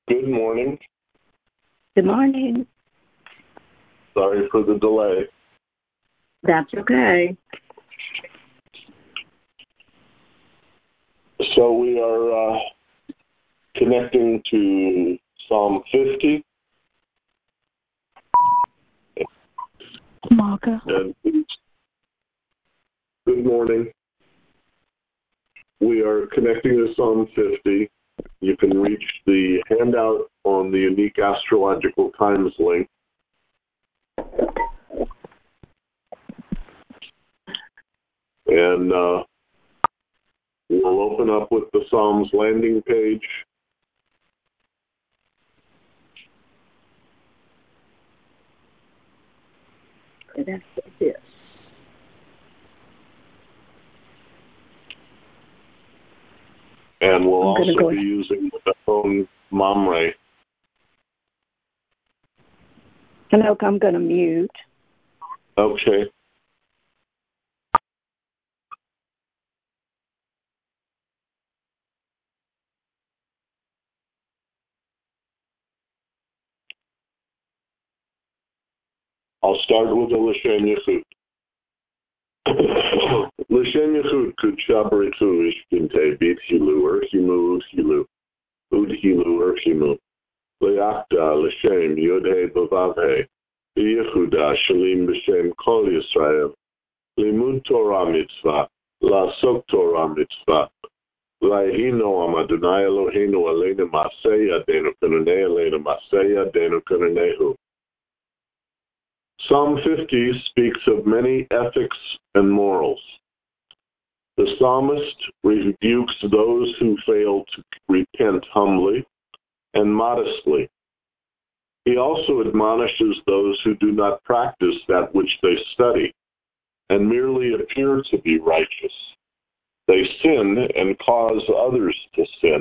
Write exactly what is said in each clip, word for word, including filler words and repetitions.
Good morning. Good morning. Sorry for the delay. That's okay. So we are uh, connecting to Psalm fifty. Marka. And good morning. We are connecting to Psalm fifty. You can reach the handout on the Unique Astrological Times link. And uh, we'll open up with the Psalms landing page. That's this. And we'll I'm also go be ahead. using the phone Mamre. Hello, I'm going to mute. Okay. I'll start with the L'Shem Yechud. L'Shem Yechud Kud Shabaritu Ishkinte Bit Hilu Erchimu Hilu Ud Hilu Erchimu Leakda L'Shem Yodhe Bavavhe Yehuda Shalim B'Shem Kol Yisrael Limud Torah Mitzvah La'asok Torah Mitzvah La'ihino Am Adonai Eloheinu Aleinu Masei Yadenu Kananei Aleinu Masei Yadenu Kananehu. Psalm fifty speaks of many ethics and morals. The psalmist rebukes those who fail to repent humbly and modestly. He also admonishes those who do not practice that which they study and merely appear to be righteous. They sin and cause others to sin.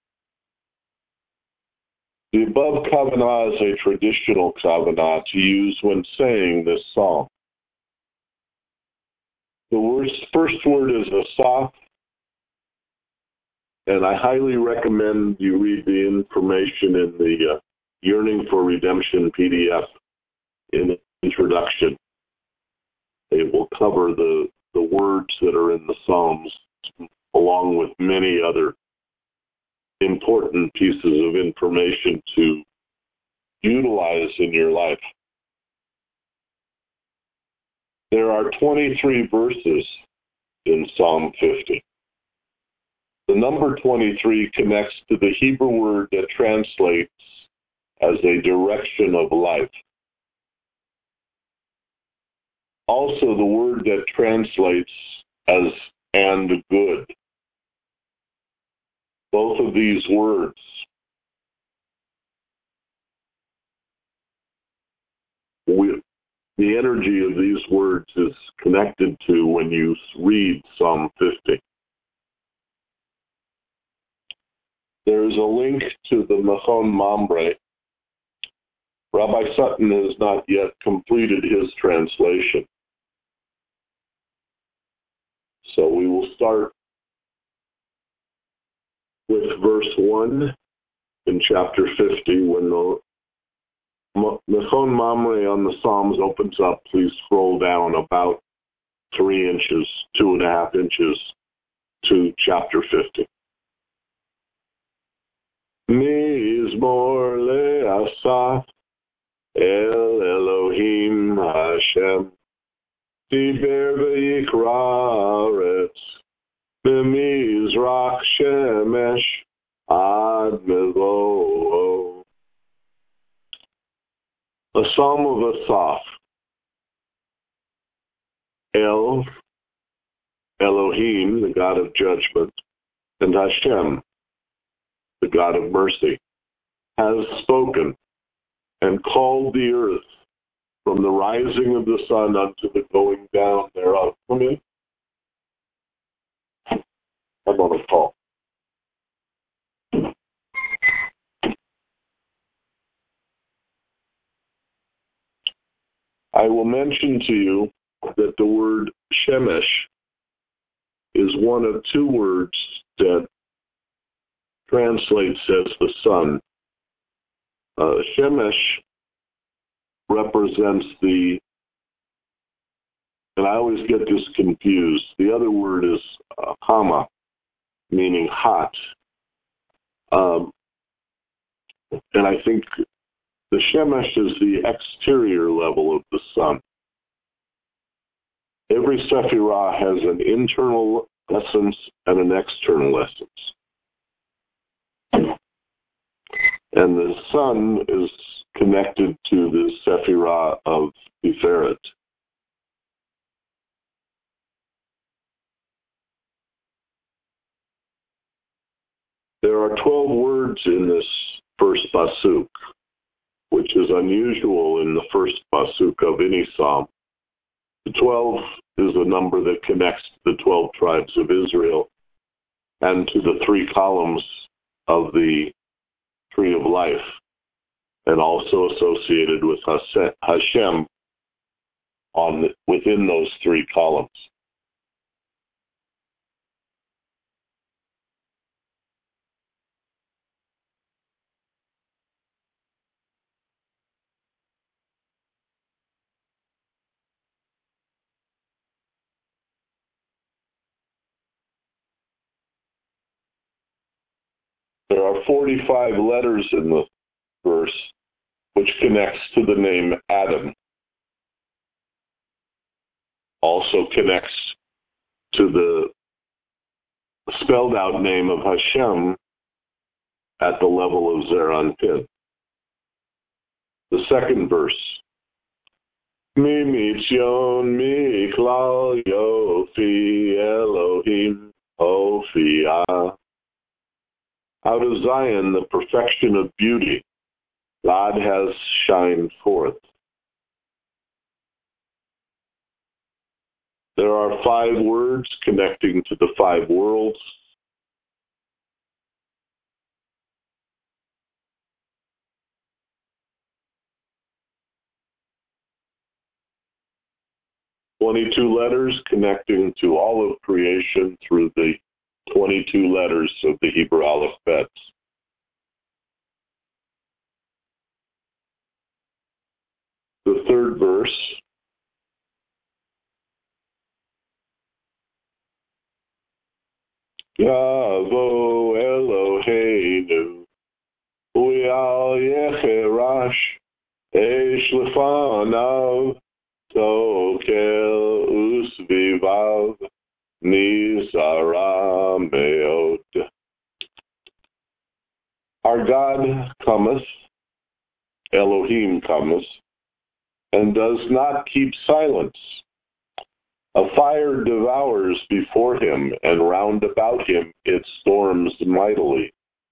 The above kavanah is a traditional kavanah to use when saying this psalm. The worst, first word is asaf, and I highly recommend you read the information in the uh, Yearning for Redemption P D F in the introduction. It will cover the, the words that are in the Psalms, along with many other important pieces of information to utilize in your life. There are twenty-three verses in Psalm fifty. The number twenty-three connects to the Hebrew word that translates as a direction of life. Also, the word that translates as and good. Both of these words we, the energy of these words is connected to when you read Psalm fifty. There is a link to the Machon Mamre. Rabbi Sutton has not yet completed his translation. So we will start with verse one in chapter fifty. When the Machon Mamre on the Psalms opens up, please scroll down about three inches, two and a half inches to chapter fifty. Mizmor le'asaf el Elohim Hashem Diber v'yikra haaretz b'mizrach shemesh ad mevo. A psalm of Asaph. El, Elohim, the God of judgment, and Hashem, the God of mercy, has spoken and called the earth from the rising of the sun unto the going down thereof. Come in. I'm on a call. I will mention to you that the word Shemesh is one of two words that translates as the sun Uh, Shemesh represents the, and I always get this confused, the other word is uh, hama, meaning hot. Um, and I think the Shemesh is the exterior level of the sun. Every Sephirah has an internal essence and an external essence. And the sun is connected to the Sephirah of Tiferet. There are twelve words in this first pasuk, which is unusual in the first pasuk of any psalm. The twelve is a number that connects the twelve tribes of Israel and to the three columns of the tree of life, and also associated with Hashem on the, within those three columns. There are forty-five letters in the verse, which connects to the name Adam. Also connects to the spelled out name of Hashem at the level of Zer Anpin. The second verse. Mi mitzion miklal yofi Elohim Ophia. Out of Zion, the perfection of beauty, God has shined forth. There are five words connecting to the five worlds. twenty-two letters connecting to all of creation through the twenty-two letters of the Hebrew alphabet. The third verse. Yavo Eloheinu Uyal Yecherash Eish Lefanav Tokel Usvivav Nizara Meod. Our God cometh, Elohim cometh, and does not keep silence. A fire devours before him, and round about him it storms mightily.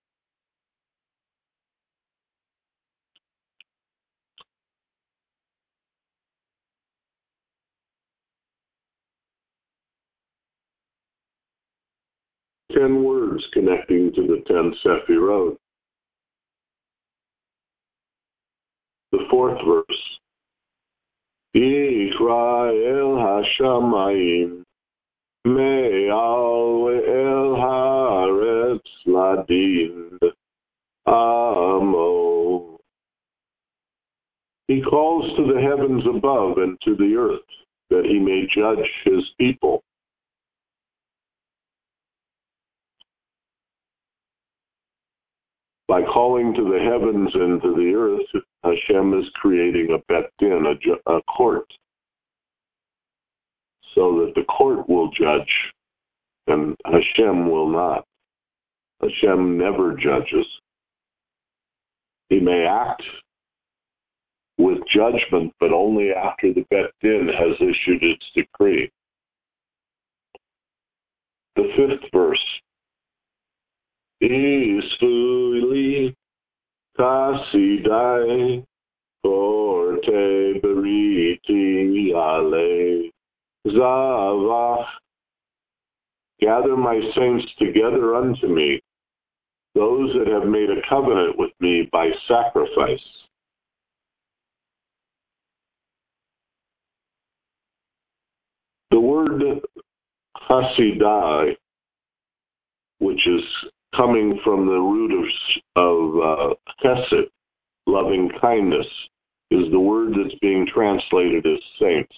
Ten words connecting to the ten Sephirot. The fourth verse. Yikra el hashamayim me'al ve'el haaretz ladin amo. He calls to the heavens above and to the earth, that he may judge his people. By calling to the heavens and to the earth, Hashem is creating a bet din, a, ju- a court, so that the court will judge and Hashem will not. Hashem never judges. He may act with judgment, but only after the bet din has issued its decree. The fifth verse. Isfuli Kasidai Forte Beriti Ale Zavach. Gather my saints together unto me, those that have made a covenant with me by sacrifice. The word Hasidai, which is coming from the root of, of uh, chesed, loving kindness, is the word that's being translated as saints.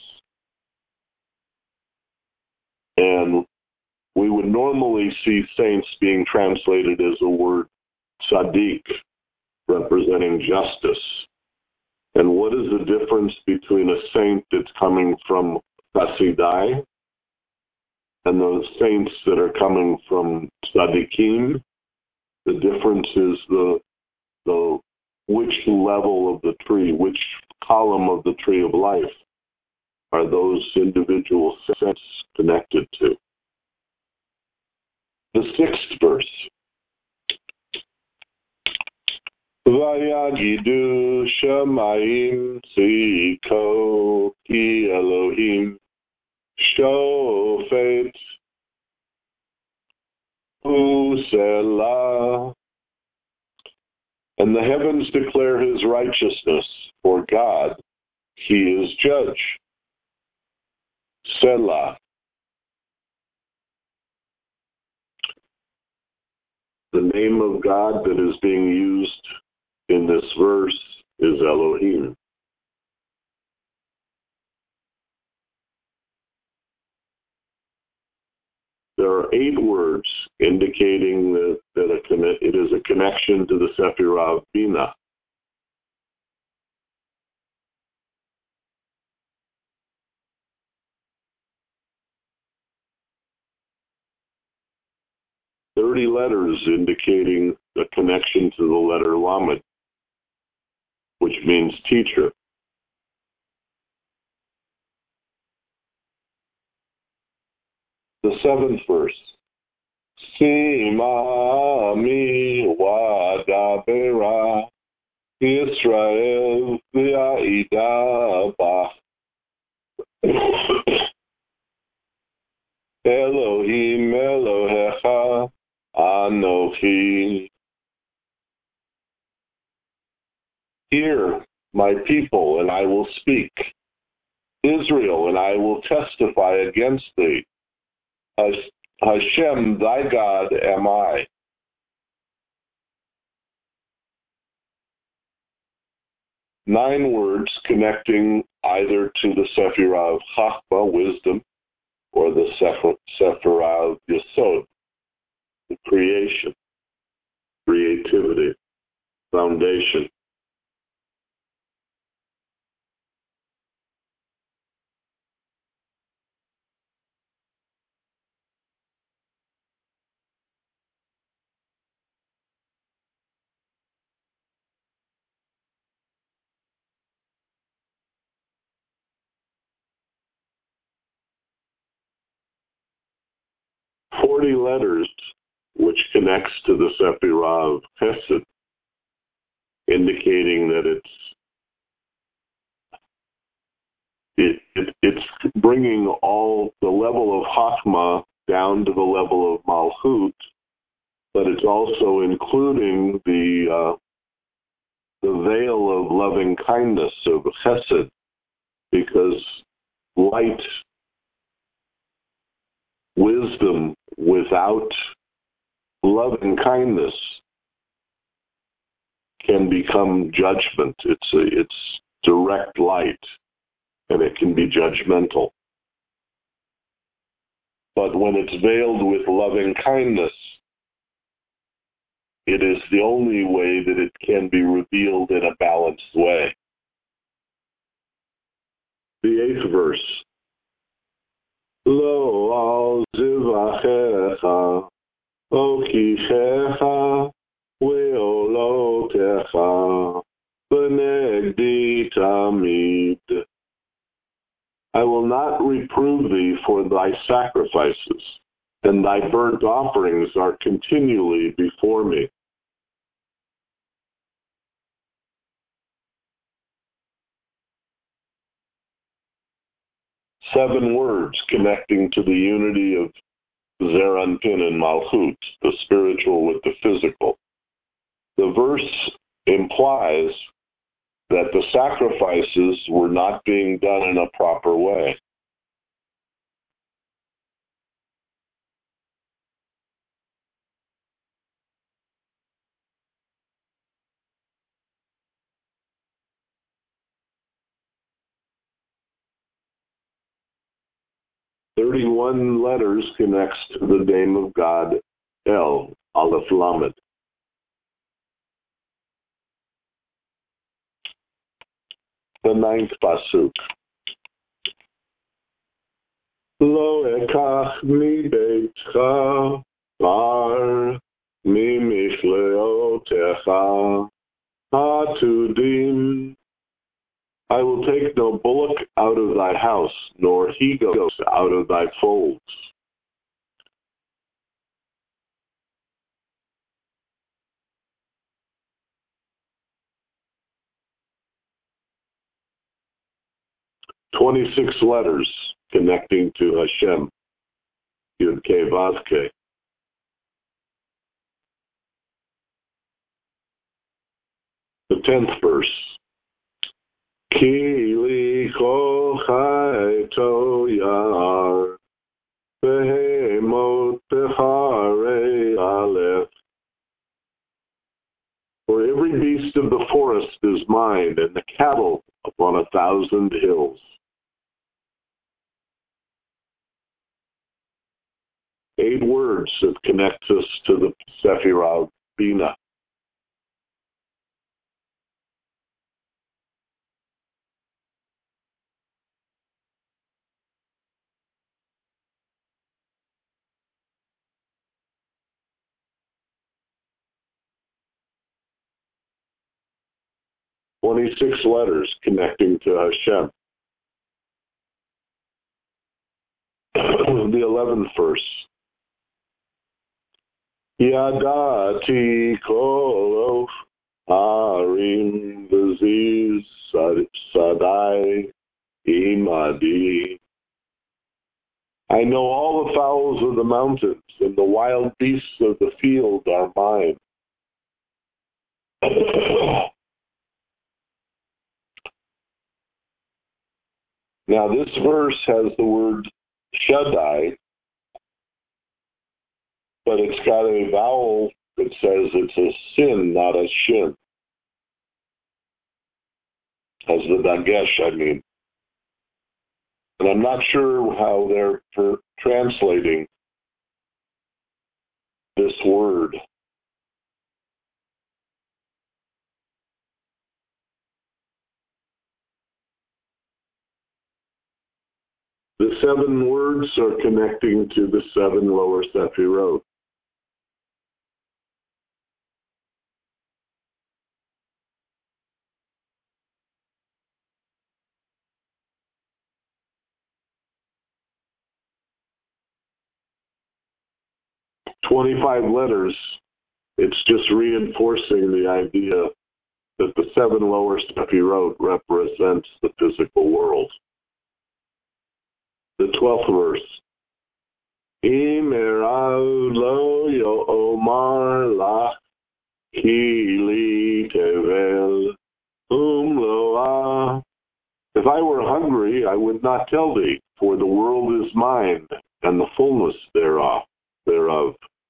And we would normally see saints being translated as a word tzaddik, representing justice. And what is the difference between a saint that's coming from Hasidai and those saints that are coming from tzaddikim? The difference is the the which level of the tree, which column of the tree of life are those individual saints connected to. The sixth verse. Vayagidu shamayim tziko ki Elohim shofet u'selah. And the heavens declare his righteousness, for God, he is judge. Selah. The name of God that is being used in this verse is Elohim. There are eight words indicating that, that a conne- it is a connection to the Sephirah of Binah. Thirty letters indicating a connection to the letter Lamed, which means teacher. The seventh verse. Sima mi wadabera Israel v'ya'ida ba Elohim Elohecha Anochi. Hear, my people, and I will speak. Israel, and I will testify against thee. Hashem, thy God, am I. Nine words connecting either to the Sephirah of Chachma, wisdom, or the Sephirah of Yesod, the creation, creativity, foundation. Forty letters, which connects to the Sephirah of Chesed, indicating that it's it, it it's bringing all the level of Chachma down to the level of Malchut, but it's also including the uh, the veil of loving kindness of Chesed, because light, wisdom without loving kindness can become judgment. It's a, it's direct light, and it can be judgmental. But when it's veiled with loving kindness, it is the only way that it can be revealed in a balanced way. The eighth verse. Lo al zivachecha, okichecha, ve'olotecha, v'negdi tamid. I will not reprove thee for thy sacrifices, and thy burnt offerings are continually before me. Seven words connecting to the unity of Zeir Anpin and Malchut, the spiritual with the physical. The verse implies that the sacrifices were not being done in a proper way. thirty-one letters connects to the name of God, El, Aleph Lamed. The ninth pasuk. Lo ekach mi beitcha bar mi michleotecha hatudim. I will take no bullock out of thy house, nor he goat out of thy folds. Twenty-six letters connecting to Hashem. Yud Kei Vav Kei. The tenth verse. Ki licho chayto yar behemot becharei aleph. For every beast of the forest is mine, and the cattle upon a thousand hills. Eight words that connect us to the Sephirah Bina. Twenty-six letters connecting to Hashem. The eleventh verse. Yadati kol harim v'ziz sadai imadi. I know all the fowls of the mountains, and the wild beasts of the field are mine. Now this verse has the word Shaddai, but it's got a vowel that says it's a sin, not a shin. As the dagesh, I mean. And I'm not sure how they're per- translating this word. The seven words are connecting to the seven lower Sephirot. twenty-five letters. It's just reinforcing the idea that the seven lower Sephirot represents the physical world. The twelfth verse. Imerav lo yo'omar lach ki li tevel um loah. If I were hungry, I would not tell thee, for the world is mine, and the fullness thereof. thereof.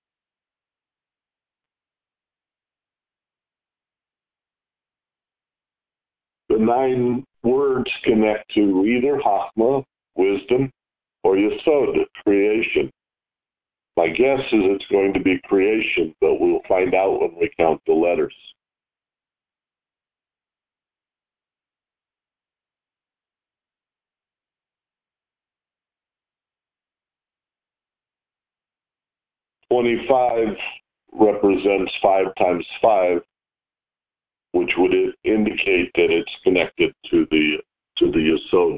The nine words connect to either Chachma, wisdom, or Yesod, creation. My guess is it's going to be creation, but we'll find out when we count the letters. twenty-five represents five times five, which would indicate that it's connected to the to the Yesod.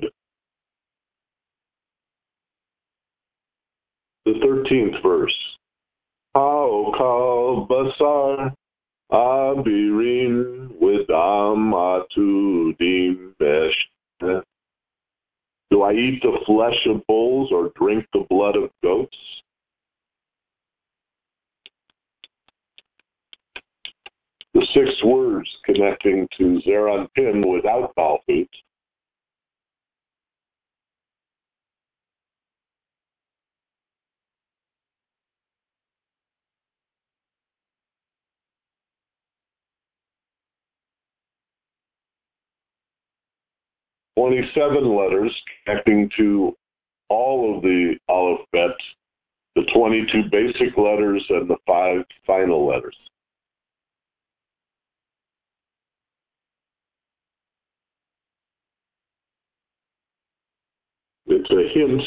The thirteenth verse. Ha'okal basar abirim widam atudim besh. Do I eat the flesh of bulls or drink the blood of goats? The six words connecting to Zeranpin without Malchut. twenty-seven letters connecting to all of the alphabet, the twenty-two basic letters and the five final letters. It's a hint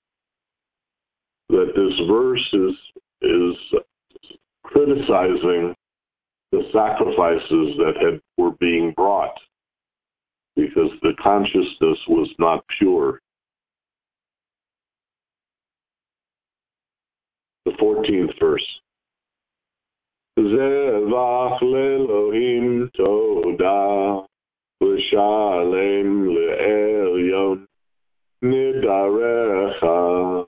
that this verse is, is criticizing the sacrifices that had, were being brought because the consciousness was not pure. The fourteenth verse. Zevach le'Elohim todah v'shalem le'elyon nidarecha.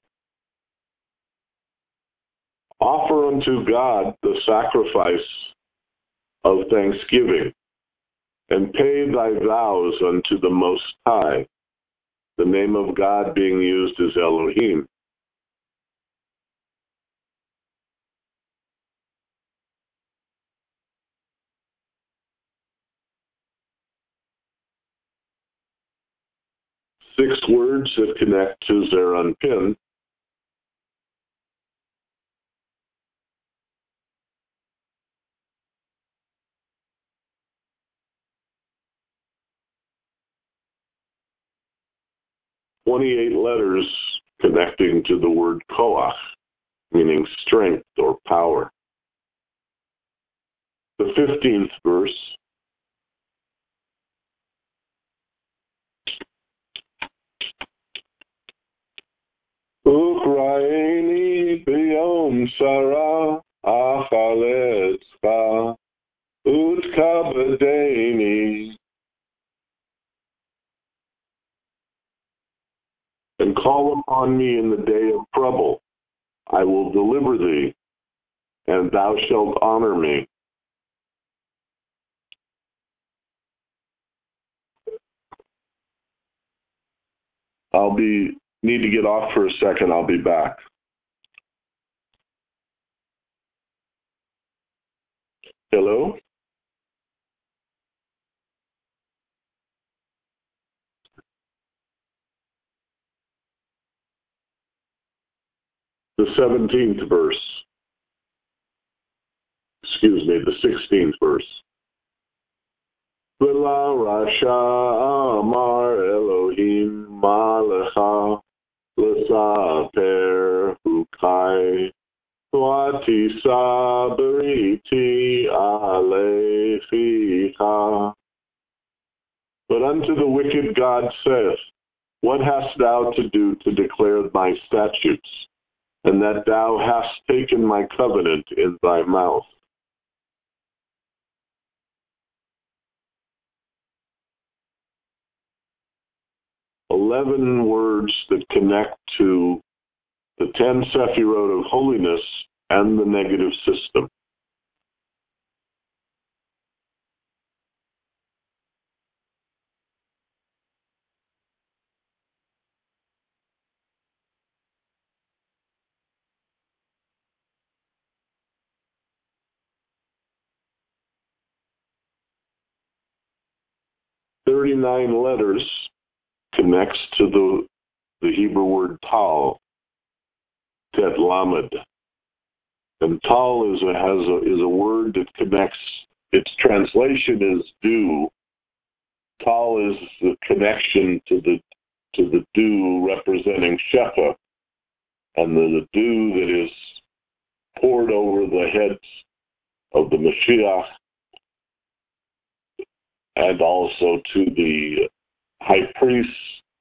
Offer unto God the sacrifice of thanksgiving, and pay thy vows unto the Most High. The name of God being used is Elohim. Six words that connect to Zeranpin. twenty-eight letters connecting to the word koach, meaning strength or power. The fifteenth verse. Ukraini biyom sarah achaletzcha utkabedeni. And call upon me in the day of trouble. I will deliver thee, and thou shalt honor me. I'll be need to get off for a second. I'll be back. Hello? The seventeenth verse. Excuse me, the sixteenth verse. V'la rasha amar Elohim malecha l'saper hukai v'atisa beriti aleficha. But unto the wicked God saith, what hast thou to do to declare my statutes, and that thou hast taken my covenant in thy mouth? Eleven words that connect to the ten Sephirot of holiness and the negative system. Thirty-nine letters connects to the, the Hebrew word tal, tet lamed. And tal is a, has a, is a word that connects, its translation is dew. Tal is the connection to the to the dew representing Shefa, and the, the dew that is poured over the heads of the Mashiach, and also to the high priests.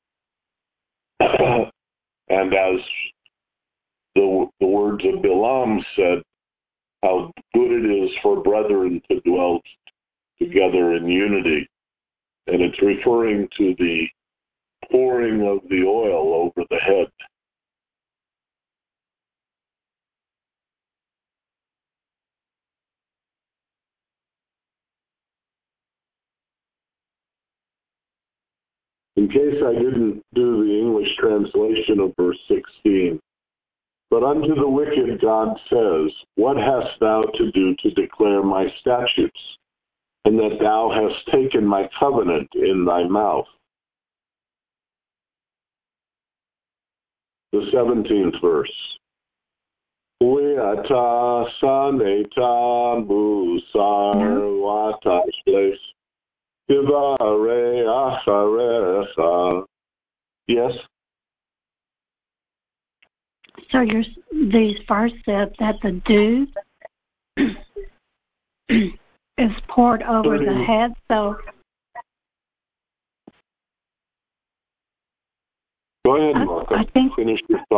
And as the, the words of Bilam said, how good it is for brethren to dwell together in unity. And it's referring to the pouring of the oil over the head. In case I didn't do the English translation of verse sixteen, but unto the wicked God says, what hast thou to do to declare my statutes, and that thou hast taken my covenant in thy mouth? the seventeenth verse. Ueata saneta musar watashles tivare acharecha. Yes? So you're, these verse said that the dew is poured over the head, so... Go ahead, Martha. I, I think finish your thought.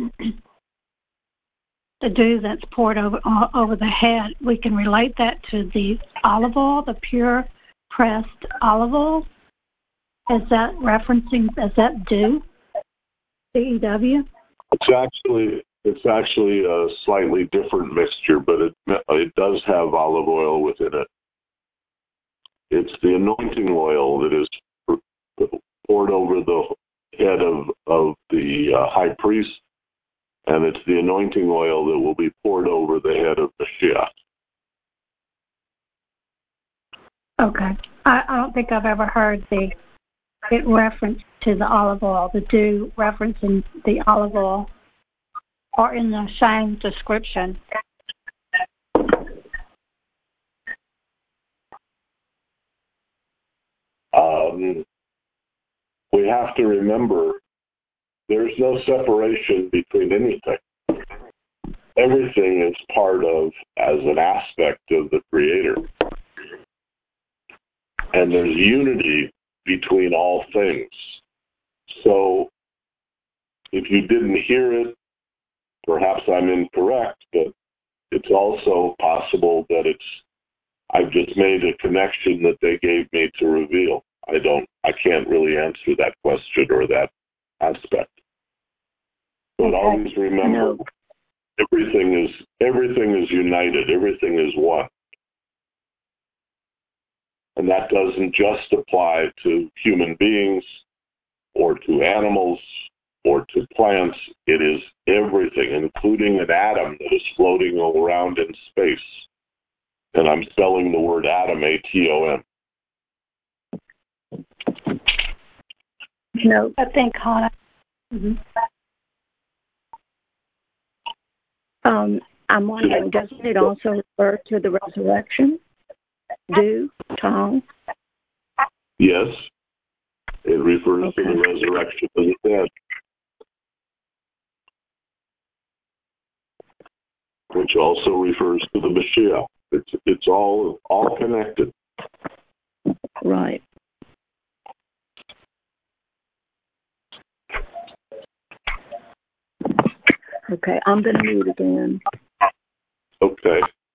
The dew that's poured over uh, over the head, we can relate that to the olive oil, the pure pressed olive oil. Is that referencing, is that dew? D E W? It's actually it's actually a slightly different mixture, but it it does have olive oil within it. It's the anointing oil that is poured over the head of of the uh, high priest, and it's the anointing oil that will be poured over the head of Mashiach. Okay, I, I don't think I've ever heard the it reference to the olive oil, the dew referencing the olive oil, or in the same description. Um, we have to remember there's no separation between anything. Everything is part of, as an aspect of the Creator. And there's unity between all things. So, if you didn't hear it, perhaps I'm incorrect, but it's also possible that it's, I've just made a connection that they gave me to reveal. I don't, I can't really answer that question or that aspect. But Okay. always remember, No. everything is everything is united. Everything is one. And that doesn't just apply to human beings or to animals or to plants. It is everything, including an atom that is floating around in space. And I'm spelling the word atom, A T O M. No. I think, Hannah. Mm-hmm. Um, I'm wondering, doesn't it also refer to the resurrection? Dew, tongue? Yes, it refers Okay. to the resurrection of the dead, which also refers to the Mashiach. It's it's all all connected. Right. Okay, I'm going to mute again. Okay.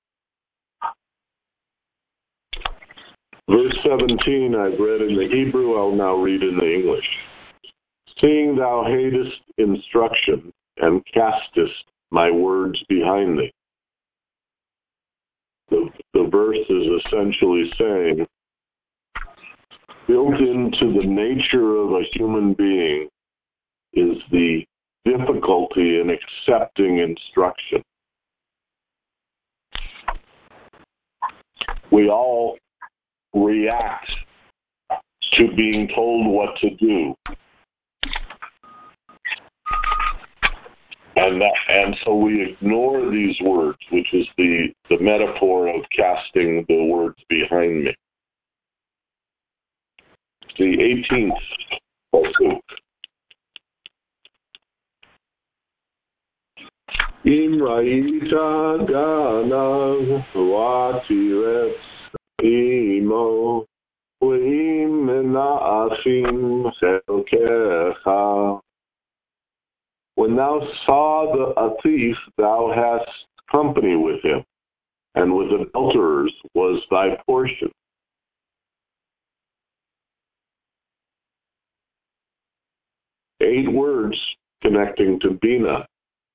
Verse seventeen I've read in the Hebrew, I'll now read in the English. Seeing thou hatest instruction and castest my words behind thee. The, the verse is essentially saying, built into the nature of a human being is the difficulty in accepting instruction. We all react to being told what to do. And that, and so we ignore these words, which is the, the metaphor of casting the words behind me. The eighteenth pasuk. Im ra'ita ganav v'atiretz imo v'im mena'achim chelkecha. When thou saw the a thief, thou hast company with him, and with adulterers was thy portion. Eight words connecting to Bina.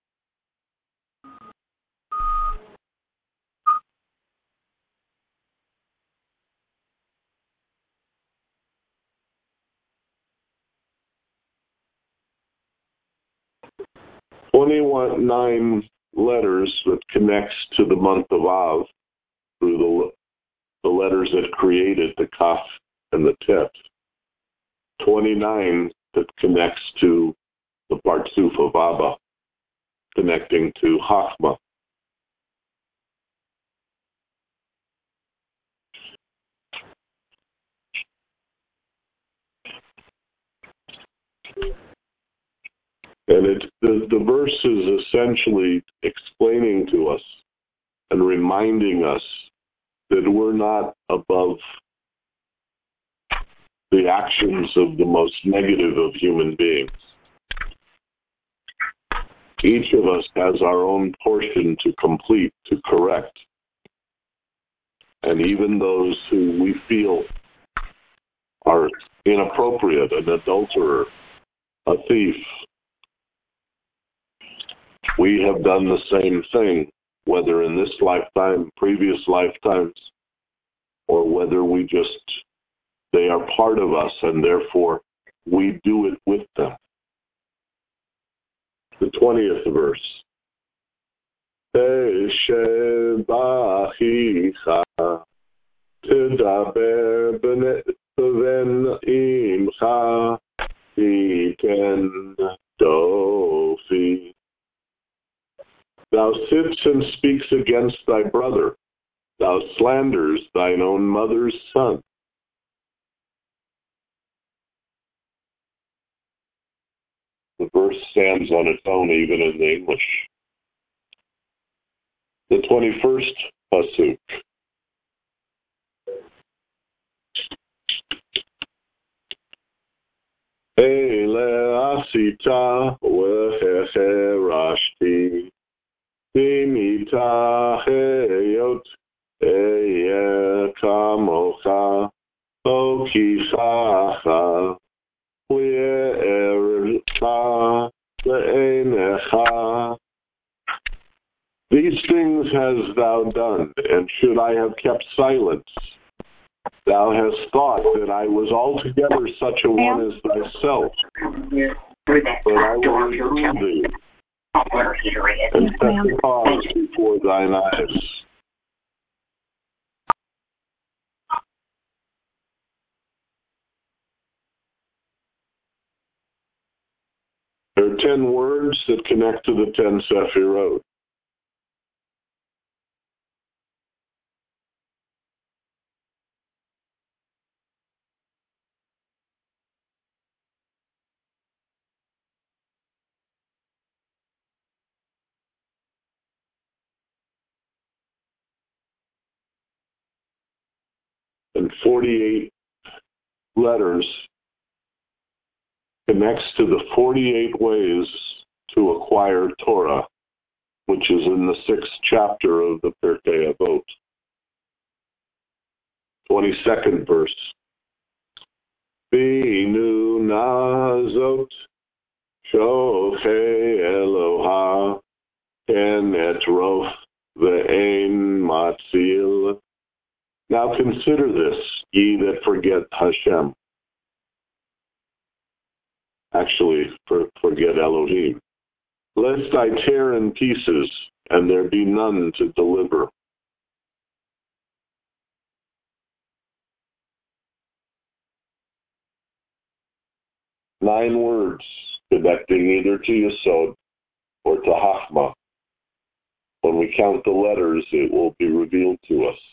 Twenty-one nine letters that connects to the month of Av through the the letters that created the Kaf and the Tet. Twenty-nine that connects to the Partsuf of Abba, connecting to Chachma. And it, the, the verse is essentially explaining to us and reminding us that we're not above the actions of the most negative of human beings. Each of us has our own portion to complete, to correct. And even those who we feel are inappropriate, an adulterer, a thief, we have done the same thing, whether in this lifetime, previous lifetimes, or whether we just, they are part of us and therefore we do it with them. The twentieth verse. Tidaber ben imcha iten dofi. Thou sits and speaks against thy brother. Thou slanders thine own mother's son. The verse stands on its own even in the English. The twenty-first pasuk. Ele asita veherashti dimita heyot eye kamocha okichacha le'ercha le'enecha. These things hast thou done, and should I have kept silence? Thou hast thought that I was altogether such a one as thyself, but I will reprove thee and set the cause before thine eyes. There are ten words that connect to the ten Sephirot. And forty-eight letters connects to the forty-eight ways to acquire Torah, which is in the sixth chapter of the Pirkei Avot. twenty-second verse. Binu nazot shochei Eloha en et rof ve'en matzil. Now consider this, ye that forget Hashem. Actually, for, forget Elohim. Lest I tear in pieces, and there be none to deliver. Nine words connecting either to Yesod or to Chachma. When we count the letters, it will be revealed to us.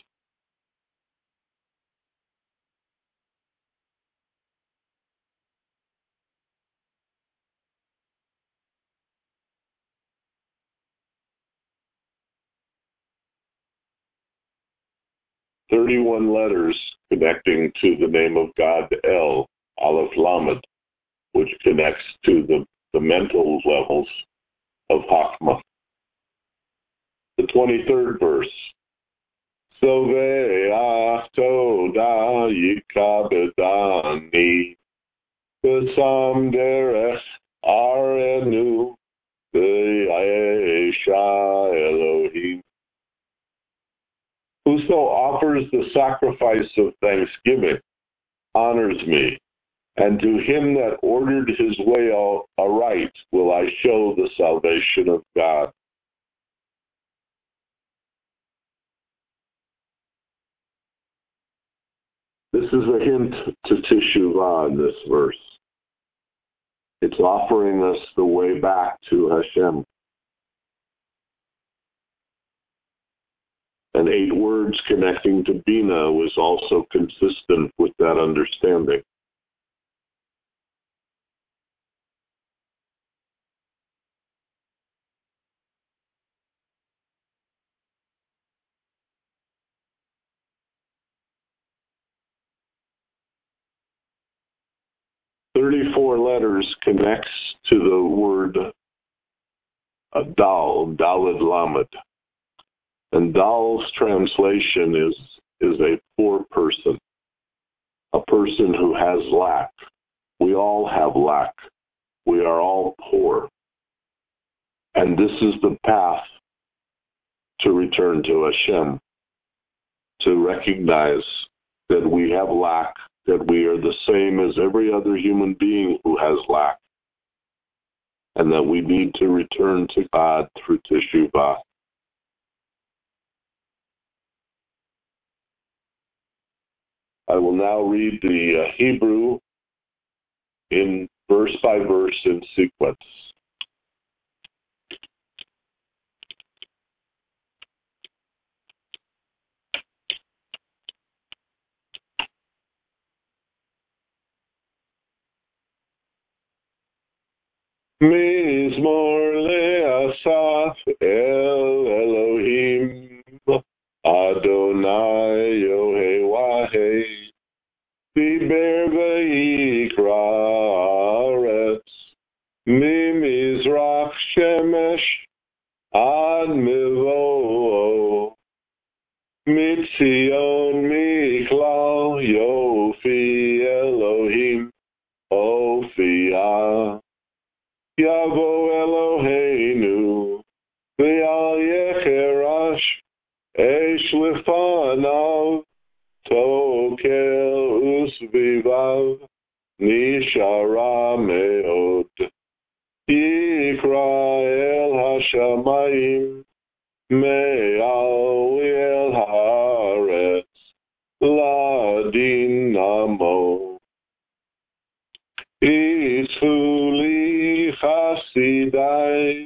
thirty-one letters connecting to the name of God, El, Aleph Lamed, which connects to the, the mental levels of Chachma. The twenty-third verse. Soveach toda yikabedani besam derech arenu be'esha Elohim. Whoso offers the sacrifice of thanksgiving honors me, and to him that ordered his way aright will I show the salvation of God. This is a hint to Teshuvah in this verse. It's offering us the way back to Hashem. And eight words connecting to Bina was also consistent with that understanding. thirty-four letters connects to the word uh, Dal, Daled Lamed. And Dal's translation is, is a poor person, a person who has lack. We all have lack. We are all poor. And this is the path to return to Hashem, to recognize that we have lack, that we are the same as every other human being who has lack, and that we need to return to God through Teshuvah. I will now read the uh, Hebrew in verse by verse in sequence. Mizmor le'asaf el Elohim Adonai Yohei Diber v'yikra haaretz mimizrach shemesh ad mivo mitzion miklal yofi Elohim ofiyah Yavo Eloheinu v'al yecherash eish lefanav tokel usvivav nishara meod yikra el hashamayim me'al el haaretz ladin amo Itzuli Chasidai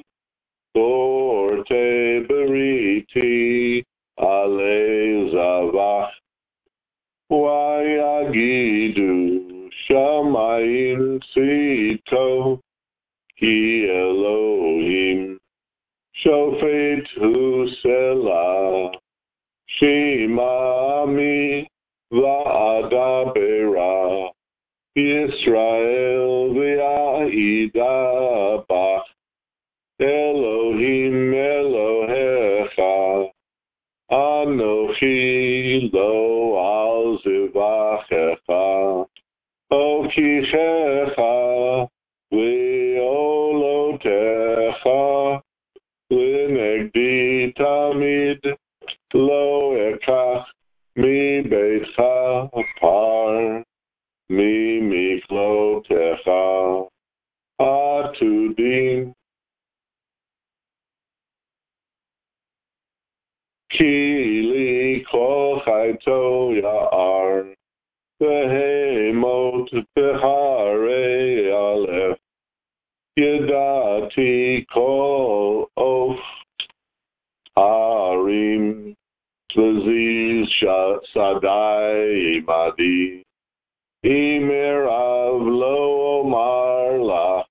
Torte Beriti Ale Zavach Wayagidu Shamayim Sito Ki Elohim Shofet Husela Shimami Va'adabera Yisrael v'ya'ida bach Elohim Elohecha Anochi lo al zivachecha Okichecha v'olotecha L'negdi tamid lo ekach mi beitcha par Mi miklotecha atudin Kili kol chayto ya'ar Behemot behare alef Yedati kol of Harim Laziz sadai imadi Imerav lo omar la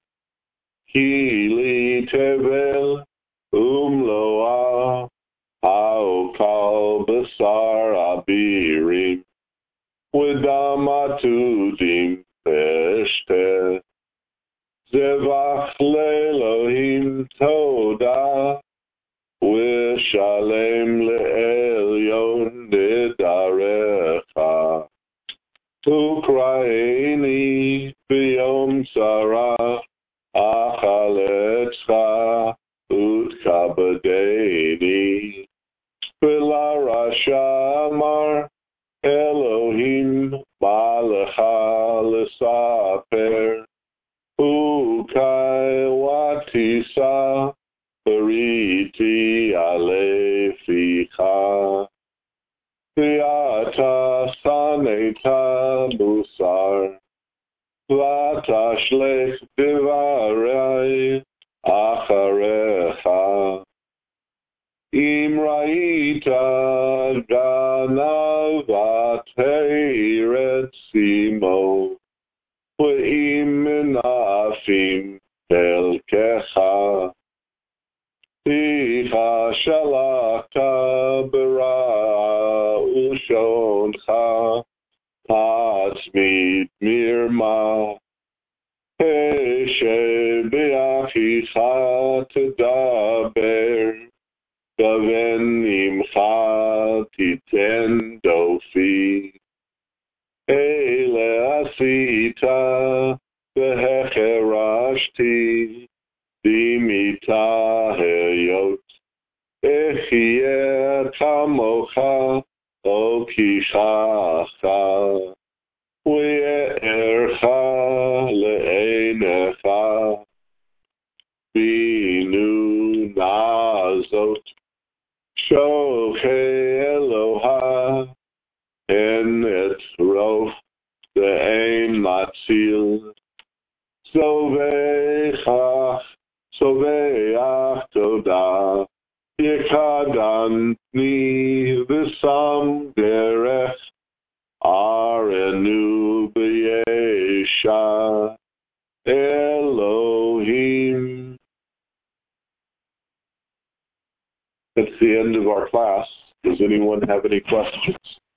Kili tevel umloa Haokal besar abirim Wedam atudim peshte Zevach le'elohim toda V'shalem le'elyon nedarecha Ukraini biyom sarah achaletzcha utkabadeni v'la rasha amar Elohim ba'lecha l'saper ukai watisa beriti aleficha V'ata saneta busar ותשלך דברי אחריך. אם ראית גנבת ארץ עמו, ואם מנפים חלקך, פיך שלחת ברע ולשונך תצמיד מרמה. כשבאחיך תדבר, כוון עמך תיתן דופי. אלה עשית והחרשתי, במיתה היות. אחיה כמוך או כשחך, ויארך לעיניך. בינו נעזות שוכי אלוה, הן את רוב ואין מציל. סובך, סובח תודה, יקדמני ושם דרך, ארנו בישע Elohim. That's the end of our class. Does anyone have any questions?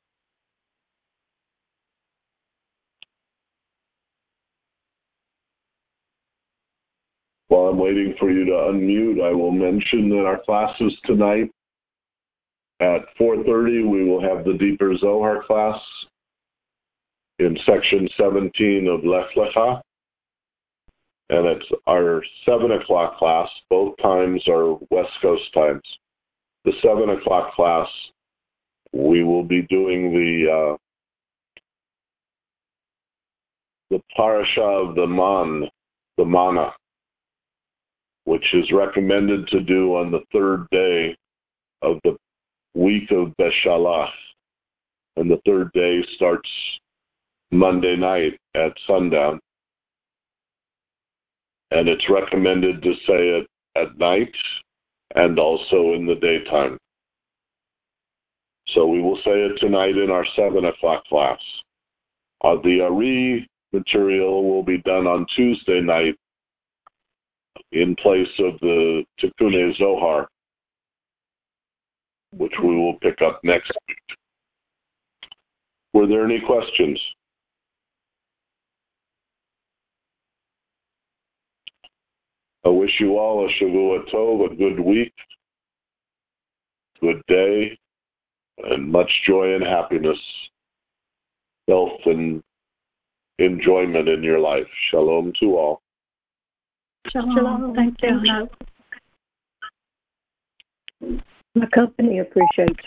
While I'm waiting for you to unmute, I will mention that our classes tonight at four thirty, we will have the Deeper Zohar class in section seventeen of Lech Lecha. And it's our seven o'clock class. Both times are West Coast times. The seven o'clock class, we will be doing the uh, the parasha of the man, the manna, which is recommended to do on the third day of the week of Beshalach. And the third day starts Monday night at sundown. And it's recommended to say it at night and also in the daytime. So we will say it tonight in our seven o'clock class. Uh, the Ari material will be done on Tuesday night in place of the Tikkun Zohar, which we will pick up next week. Were there any questions? I wish you all a Shavua Tov, a good week, good day, and much joy and happiness, health and enjoyment in your life. Shalom to all. Shalom. Shalom. Thank you. My company appreciates